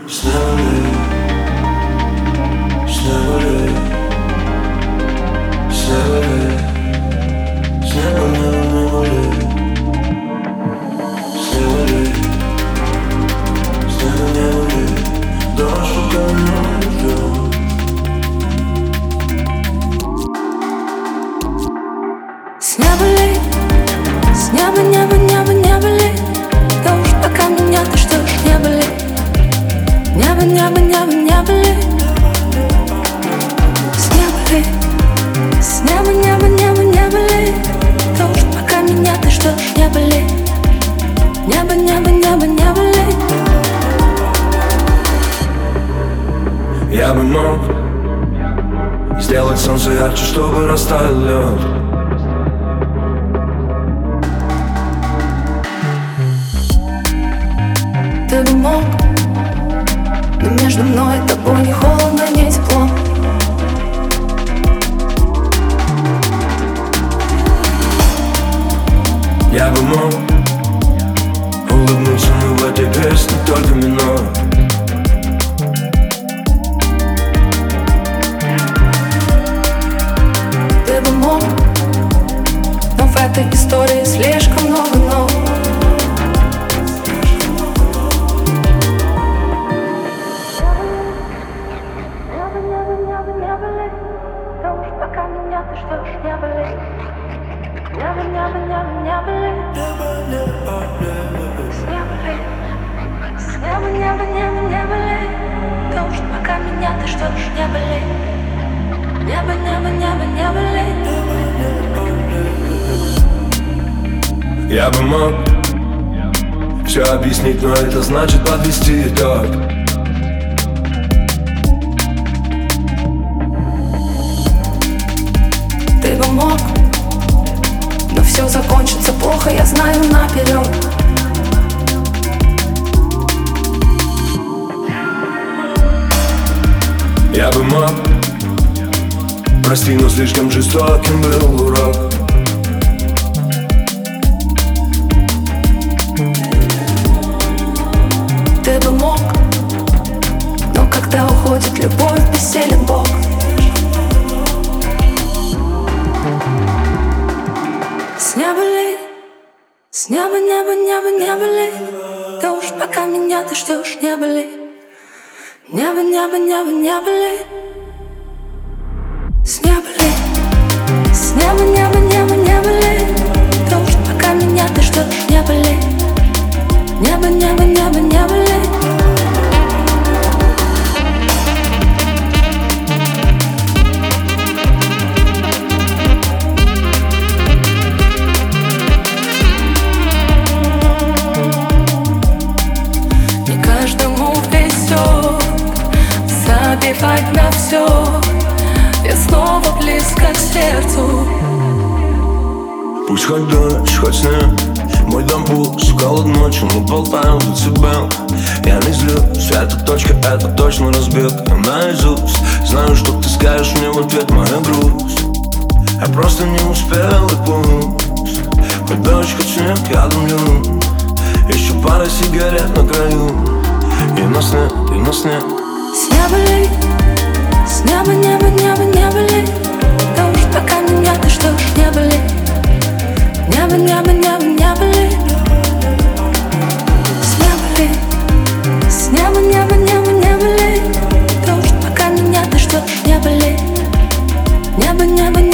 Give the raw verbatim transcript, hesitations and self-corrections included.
С неба ли, с неба, небо, небо, небо ли, да уж пока меня ты ждешь, небо ли, небо, небо, небо, небо ли, с неба ли, с неба, небо, небо, небо ли, да уж пока меня ты ждешь, небо ли, небо, небо, небо, небо ли. Я бы мог сделать солнце ярче, чтобы растаял лед. Ты бы мог, но между мной и тобой ни холодно, ни тепло. Я бы мог улыбнуться, но в этой песне только минор. Ты бы мог, но в этой истории слишком много «но». Да уж пока меня ты ждешь, небо ли, небо, небо, небо, небо ли, с неба ли, с неба, небо, небо, небо ли, да уж пока меня ты ждешь, небо ли, небо, небо, небо, небо ли. Я бы мог все объяснить, но это значит подвести итог. Ты бы мог, но все закончится плохо, я знаю наперед. Я бы мог, прости, но слишком жестоким был урок. Ты бы мог, но когда уходит любовь, бессилен Бог. С неба ли, с неба, небо, небо, небо ли, да уж пока меня ты ждешь, небо ли, небо, небо, небо, небо ли, с неба ли, с неба, небо, небо, небо ли, да уж пока меня ты ждешь, небо ли, небо, небо, небо, небо ли. Забивать на все, я снова близко к сердцу. Пусть хоть дождь, хоть снег, мой дом пуст, холод ночью, мы болтаем за тебя. Я не злюсь, эта точка, это точно разбег. Я наизусть знаю, что ты скажешь мне в ответ, моя грусть. Я просто не успел и пусть. Хоть дождь, хоть снег, я дымлю. Еще пара сигарет на краю. И нас нет, и нас нет. С неба ли, с неба, небо, небо, небо ли, да уж пока меня ты ждешь, небо ли, небо, небо, небо, небо ли, с неба ли, с неба, небо, небо, небо ли, да уж пока меня ты ждешь, небо ли, небо, небо,